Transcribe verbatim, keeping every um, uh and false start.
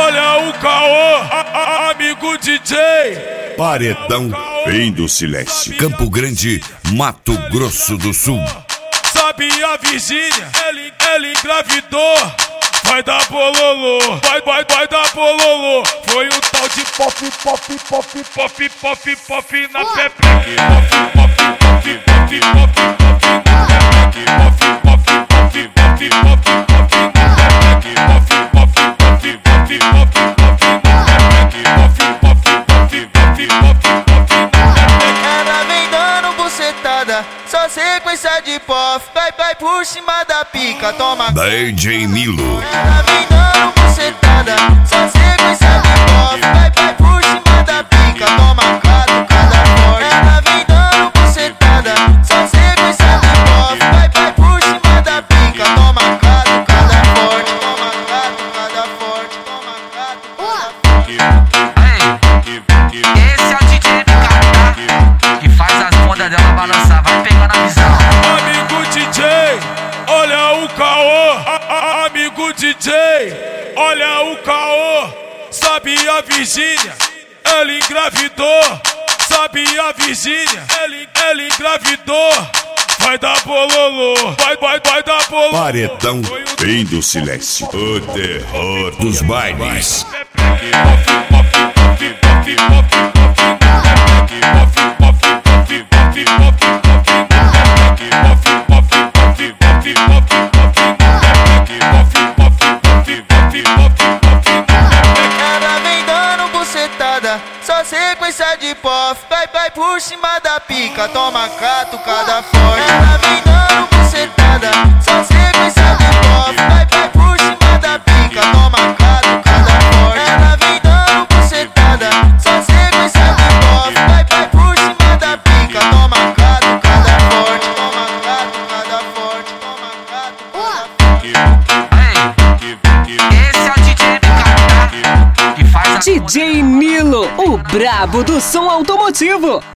olha o caô, a, a, amigo D J. Paredão bem do Silêncio. Campo Grande, Mato Grosso do Sul. Sabe a Virgínia, ele, ele engravidou. Vai dar bololô, vai, vai, vai dar bololô. Foi um tal de pop, pop, pop, pop, pop, pop na pepe. Pop, pop, pop, pop, pop, pop na pepe. Pop, pop, pop, pop, pop, pop na pepe. Pop, pop, pop, pop, pop, pop na pepe. Pop, pop, pop, pop, pop, pop na pepe. Ela vem dando bucetada, só sequência de pop. Vai, vai por cima da pica, toma. D J Nilo. Ela vem dando bucetada, só sequência de pop. Vai, vai por cima da pica, toma catucada forte. Ela vem dando bucetada, só sequência de pop. Vai, vai por cima da pica, toma catucada forte. Toma catucada forte, toma catucada forte. Esse é o D J M K, que faz as bundas dela balançar, vai pegando a visão. Amigo D J, olha o caô, a, a, amigo D J, olha o caô. Sabe a Virgínia, ele engravidou. Sabe a Virgínia, ele, ele engravidou. Vai dar bololô, vai, vai, vai dar bololô. Paredão bem do Silêncio. O terror dos bailes. Ela vem dando bucetada, só sequência de pop. Vai, vai por cima da pica, toma catucada forte. Ela vem dando bucetada, só sequência de pop. Vai, vai por cima da pica, toma catucada forte. Ela vem dando bucetada, só sequência de pop. Vai, vai por cima da pica, toma catucada forte. Toma catucada forte, toma catucada forte. Esse é o D J M K, que faz as D J Nilo, o brabo do som automotivo.